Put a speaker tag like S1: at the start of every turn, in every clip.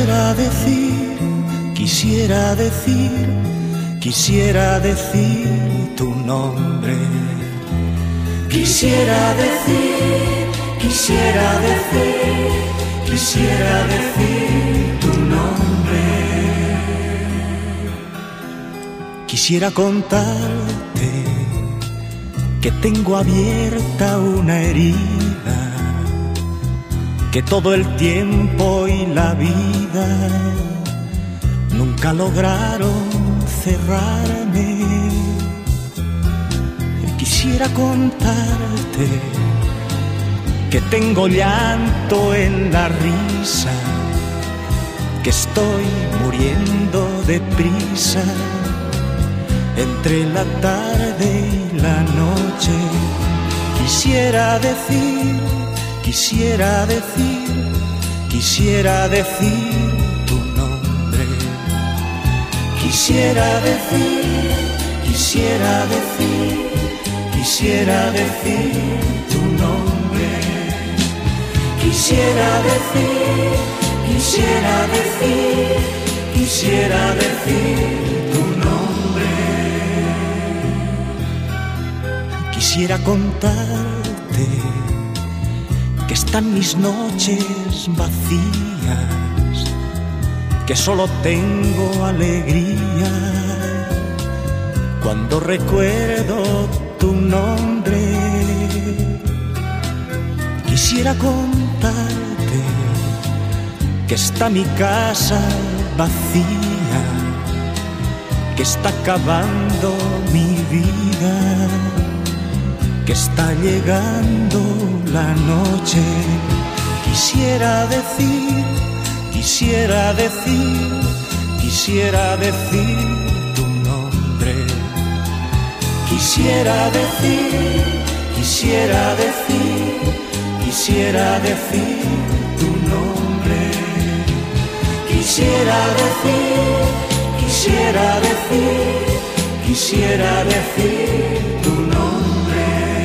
S1: Quisiera decir tu nombre. Quisiera decir tu nombre. Quisiera contarte que tengo abierta una herida, que todo el tiempo y la vida nunca lograron cerrarme. Quisiera contarte que tengo llanto en la risa, que estoy muriendo de prisa entre la tarde y la noche. Quisiera decir tu nombre. Quisiera decir tu nombre. Quisiera decir tu nombre. Quisiera contarte que están mis noches vacías, que solo tengo alegría cuando recuerdo tu nombre. Quisiera contarte que está mi casa vacía, que está acabando mi vida, que está llegando la noche. Quisiera decir tu nombre. Quisiera decir tu nombre. Quisiera decir tu nombre.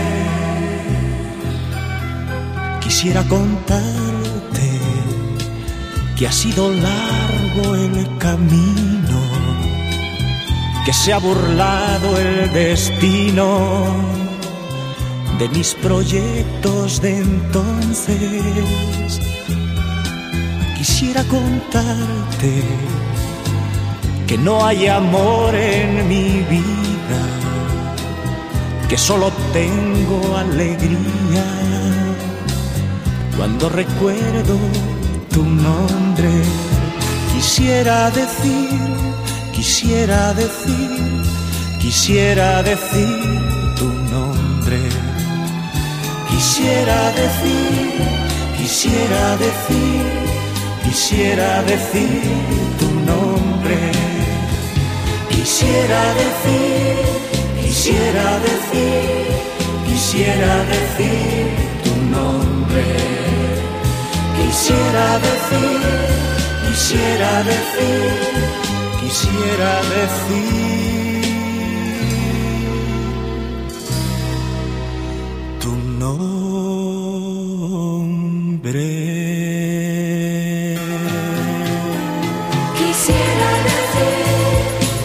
S1: Quisiera contarte que ha sido largo el camino, que se ha burlado el destino de mis proyectos de entonces. Quisiera contarte que no hay amor en mi vida, que solo tengo alegría cuando recuerdo tu nombre. Quisiera decir tu nombre. Quisiera decir tu nombre. Quisiera decir tu nombre. Quisiera decir tu nombre.
S2: Quisiera decir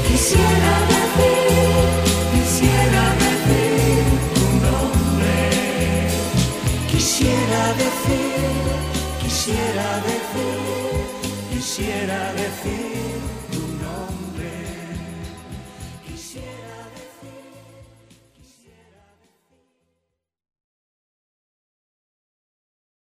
S1: tu nombre. Quisiera decir